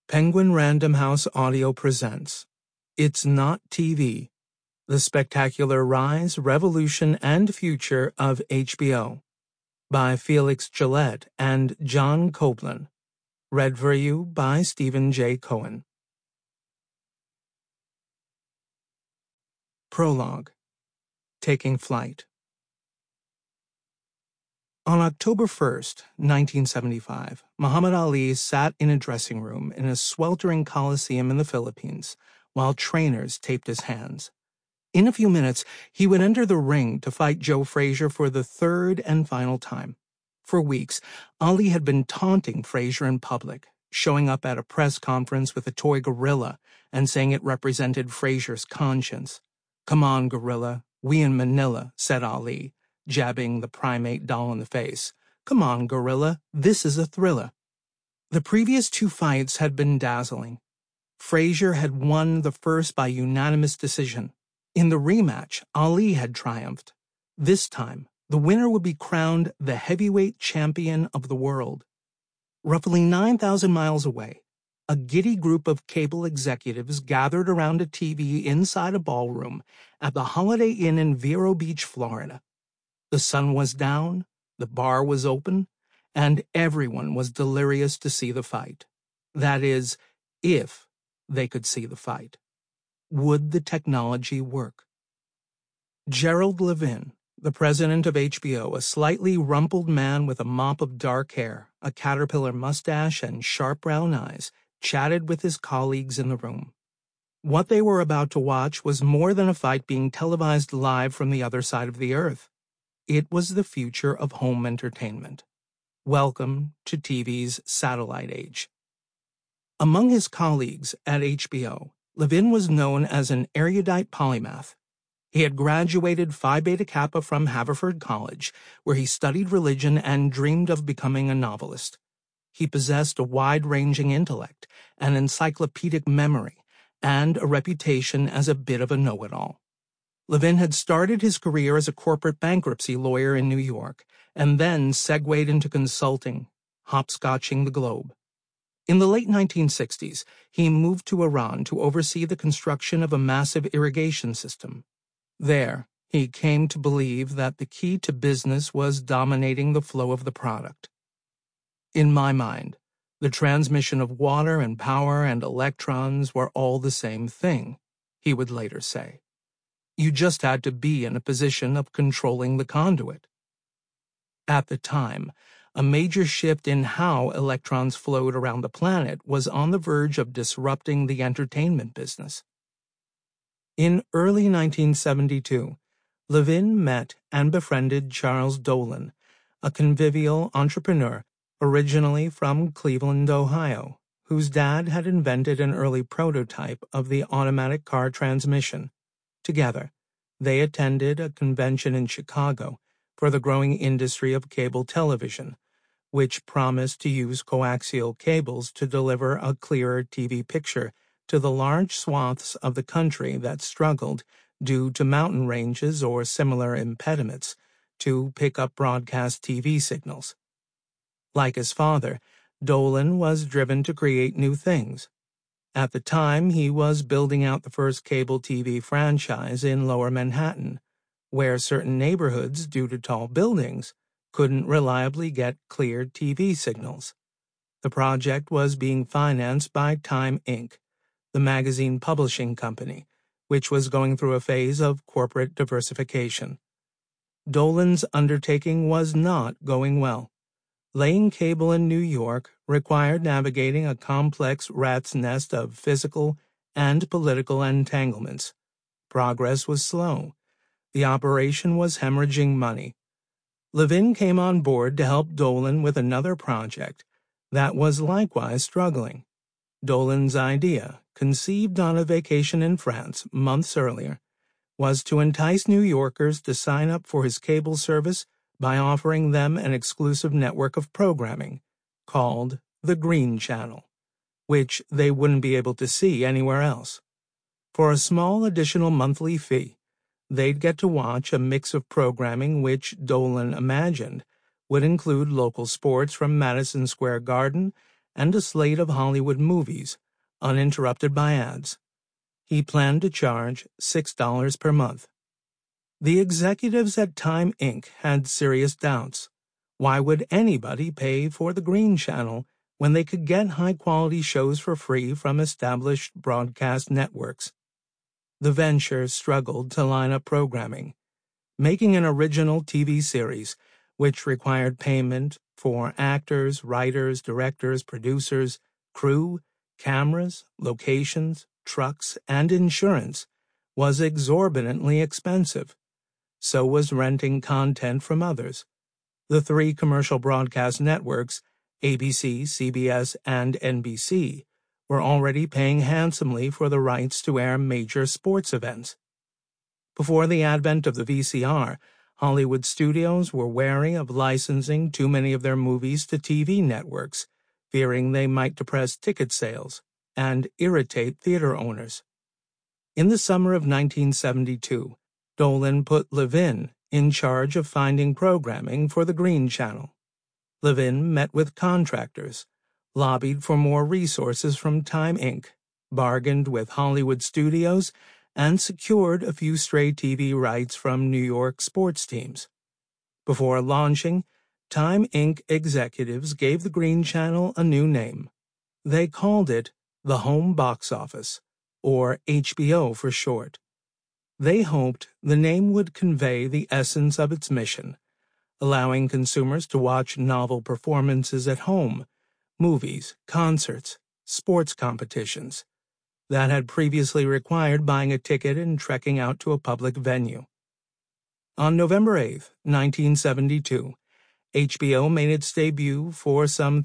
Penguin Random House Audio presents It's Not TV, The Spectacular Rise, Revolution, and Future of HBO by Felix Gillette and John Copeland. Read for you by Stephen J. Cohen. Prologue. Taking Flight. On October 1st, 1975, Muhammad Ali sat in a dressing room in a sweltering coliseum in the Philippines while trainers taped his hands. In a few minutes, he would enter the ring to fight Joe Frazier for the third and final time. For weeks, Ali had been taunting Frazier in public, showing up at a press conference with a toy gorilla and saying it represented Frazier's conscience. "Come on, gorilla, we in Manila," said Ali, jabbing the primate doll in the face. "Come on, gorilla, this is a thriller." The previous two fights had been dazzling. Frazier had won the first by unanimous decision. In the rematch, Ali had triumphed. This time, the winner would be crowned the heavyweight champion of the world. Roughly 9,000 miles away, a giddy group of cable executives gathered around a TV inside a ballroom at the Holiday Inn in Vero Beach, Florida. The sun was down, the bar was open, and everyone was delirious to see the fight. That is, if they could see the fight. Would the technology work? Gerald Levin, the president of HBO, a slightly rumpled man with a mop of dark hair, a caterpillar mustache, and sharp brown eyes, chatted with his colleagues in the room. What they were about to watch was more than a fight being televised live from the other side of the earth. It was the future of home entertainment. Welcome to TV's satellite age. Among his colleagues at HBO, Levin was known as an erudite polymath. He had graduated Phi Beta Kappa from Haverford College, where he studied religion and dreamed of becoming a novelist. He possessed a wide-ranging intellect, an encyclopedic memory, and a reputation as a bit of a know-it-all. Levin had started his career as a corporate bankruptcy lawyer in New York, and then segued into consulting, hopscotching the globe. In the late 1960s, he moved to Iran to oversee the construction of a massive irrigation system. There, he came to believe that the key to business was dominating the flow of the product. "In my mind, the transmission of water and power and electrons were all the same thing," he would later say. "You just had to be in a position of controlling the conduit." At the time, a major shift in how electrons flowed around the planet was on the verge of disrupting the entertainment business. In early 1972, Levin met and befriended Charles Dolan, a convivial entrepreneur originally from Cleveland, Ohio, whose dad had invented an early prototype of the automatic car transmission. Together, they attended a convention in Chicago for the growing industry of cable television, which promised to use coaxial cables to deliver a clearer TV picture to the large swaths of the country that struggled, due to mountain ranges or similar impediments, to pick up broadcast TV signals. Like his father, Dolan was driven to create new things. At the time, he was building out the first cable TV franchise in Lower Manhattan, where certain neighborhoods, due to tall buildings, couldn't reliably get clear TV signals. The project was being financed by Time Inc., the magazine publishing company, which was going through a phase of corporate diversification. Dolan's undertaking was not going well. Laying cable in New York required navigating a complex rat's nest of physical and political entanglements. Progress was slow. The operation was hemorrhaging money. Levin came on board to help Dolan with another project that was likewise struggling. Dolan's idea, conceived on a vacation in France months earlier, was to entice New Yorkers to sign up for his cable service by offering them an exclusive network of programming called the Green Channel, which they wouldn't be able to see anywhere else. For a small additional monthly fee, they'd get to watch a mix of programming which Dolan imagined would include local sports from Madison Square Garden and a slate of Hollywood movies, uninterrupted by ads. He planned to charge $6 per month. The executives at Time Inc. had serious doubts. Why would anybody pay for the Green Channel when they could get high-quality shows for free from established broadcast networks? The venture struggled to line up programming. Making an original TV series, which required payment for actors, writers, directors, producers, crew, cameras, locations, trucks, and insurance, was exorbitantly expensive. So was renting content from others. The three commercial broadcast networks, ABC, CBS, and NBC, were already paying handsomely for the rights to air major sports events. Before the advent of the VCR, Hollywood studios were wary of licensing too many of their movies to TV networks, fearing they might depress ticket sales and irritate theater owners. In the summer of 1972, Dolan put Levin in charge of finding programming for the Green Channel. Levin met with contractors, lobbied for more resources from Time Inc., bargained with Hollywood studios, and secured a few stray TV rights from New York sports teams. Before launching, Time Inc. executives gave the Green Channel a new name. They called it the Home Box Office, or HBO for short. They hoped the name would convey the essence of its mission, allowing consumers to watch novel performances at home, movies, concerts, sports competitions, that had previously required buying a ticket and trekking out to a public venue. On November 8, 1972, HBO made its debut for some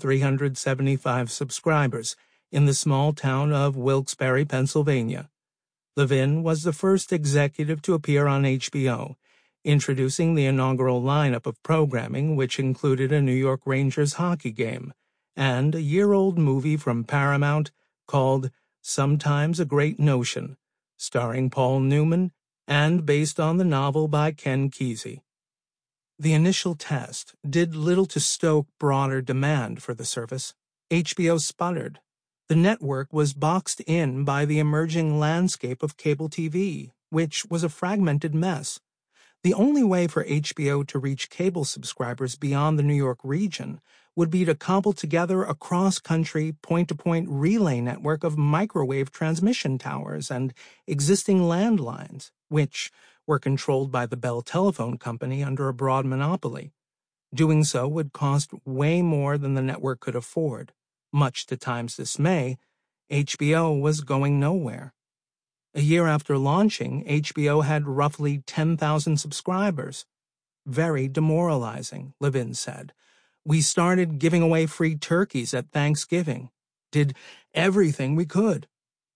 375 subscribers in the small town of Wilkes-Barre, Pennsylvania. Levin was the first executive to appear on HBO, introducing the inaugural lineup of programming, which included a New York Rangers hockey game and a year-old movie from Paramount called Sometimes a Great Notion, starring Paul Newman and based on the novel by Ken Kesey. The initial test did little to stoke broader demand for the service. HBO sputtered. The network was boxed in by the emerging landscape of cable TV, which was a fragmented mess. The only way for HBO to reach cable subscribers beyond the New York region would be to cobble together a cross-country, point-to-point relay network of microwave transmission towers and existing landlines, which were controlled by the Bell Telephone Company under a broad monopoly. Doing so would cost way more than the network could afford. Much to Time's dismay, HBO was going nowhere. A year after launching, HBO had roughly 10,000 subscribers. Very demoralizing, Levin said. We started giving away free turkeys at Thanksgiving. Did everything we could.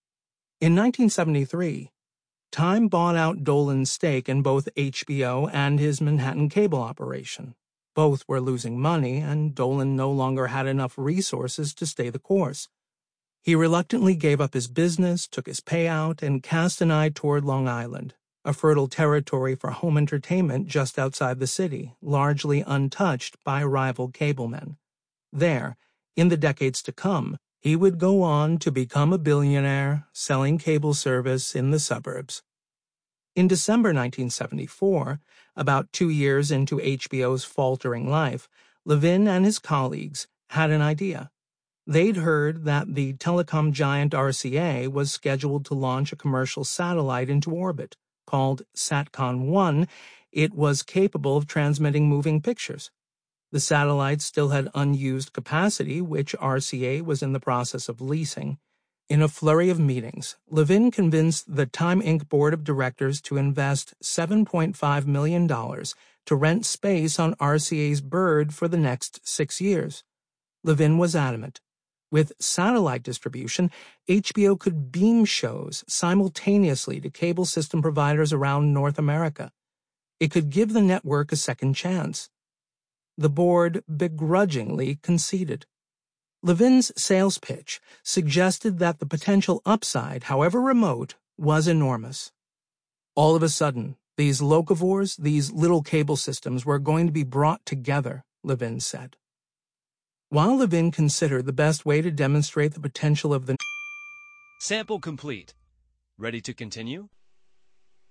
In 1973, Time bought out Dolan's stake in both HBO and his Manhattan cable operation. Both were losing money, and Dolan no longer had enough resources to stay the course. He reluctantly gave up his business, took his payout, and cast an eye toward Long Island, a fertile territory for home entertainment just outside the city, largely untouched by rival cablemen. There, in the decades to come, he would go on to become a billionaire, selling cable service in the suburbs. In December 1974, about 2 years into HBO's faltering life, Levin and his colleagues had an idea. They'd heard that the telecom giant RCA was scheduled to launch a commercial satellite into orbit. Called SATCOM-1, it was capable of transmitting moving pictures. The satellite still had unused capacity, which RCA was in the process of leasing. In a flurry of meetings, Levin convinced the Time Inc. board of directors to invest $7.5 million to rent space on RCA's bird for the next 6 years. Levin was adamant. With satellite distribution, HBO could beam shows simultaneously to cable system providers around North America. It could give the network a second chance. The board begrudgingly conceded. Levin's sales pitch suggested that the potential upside, however remote, was enormous. All of a sudden, these locavores, these little cable systems, were going to be brought together, Levin said. While Levin considered the best way to demonstrate the potential of the Sample complete. Ready to continue?